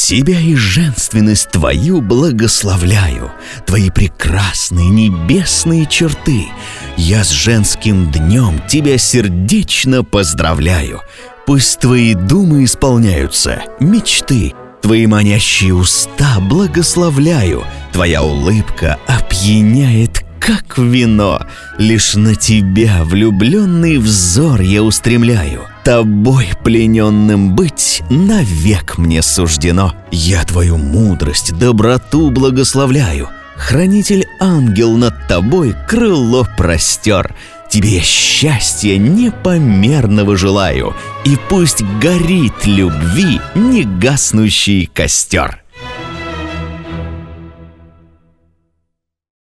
Себя и женственность твою благословляю, твои прекрасные небесные черты. Я с женским днем тебя сердечно поздравляю. Пусть твои думы исполняются, мечты, твои манящие уста благословляю. Твоя улыбка опьяняет, как вино. Лишь на тебя влюбленный взор я устремляю. Тобой плененным быть навек мне суждено. Я твою мудрость, доброту благословляю. Хранитель-ангел над тобой крыло простер. Тебе я счастья непомерного желаю, и пусть горит любви негаснущий костер.